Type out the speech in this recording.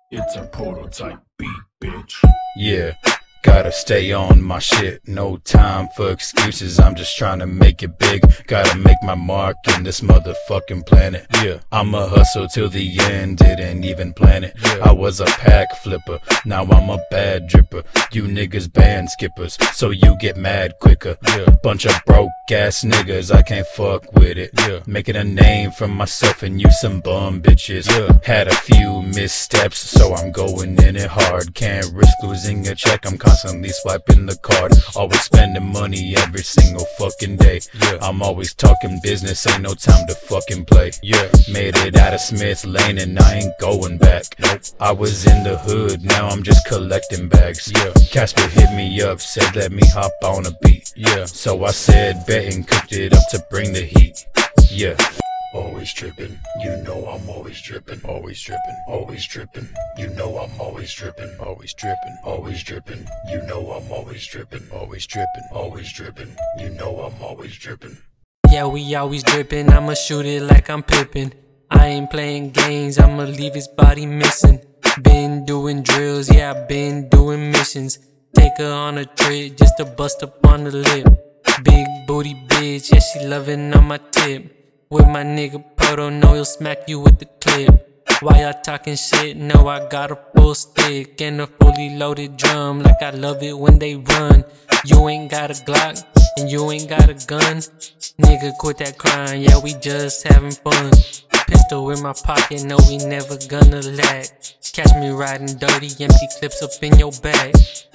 It's a prototype beat, bitch. Yeah, gotta stay on my shit. No time for excuses, I'm just trying to make it big. Gotta make my mark in this motherfucking planet. Yeah, I'ma hustle till the end, didn't even plan it. Yeah. I was a pack flipper, now I'm a bad dripper. You niggas band skippers, so you get mad quicker. Yeah, bunch of broke ass niggas, I can't fuck with it. Yeah, making a name for myself and you some bum bitches. Yeah, had a few missteps, so I'm going in it hard. Can't risk losing a check, I'm constantly swiping the card. Always spending money every single fucking day. Yeah, I'm always talking business, ain't no time to fucking play. Yeah, made it out of Smith Lane and I ain't going back. Nope, I was in the hood, now I'm just collecting bags. Yeah, Casper hit me up, said let me hop on a beat. Yeah, so I said bet and cooked it up to bring the heat. Yeah. Always trippin', you know I'm always drippin'. Always drippin', Always drippin', you know I'm always drippin'. always drippin', Always drippin', you know I'm always drippin'. always drippin'. Always drippin', you know I'm always drippin'. Yeah, we always drippin', I'ma shoot it like I'm Pippin. I ain't playing games, I'ma leave his body missing. Been doing drills, yeah, I been doing missions. Take her on a trip just to bust up on the lip. Big booty bitch, yeah, she loving on my tip. With my nigga Proto, know he'll smack you with the clip. Why y'all talking shit? No, I got a full stick and a fully loaded drum. Like I love it when they run. You ain't got a Glock and you ain't got a gun. Nigga, quit that crying, yeah, we just having fun. Pistol in my pocket, no, we never gonna lack. Catch me riding dirty, empty clips up in your back.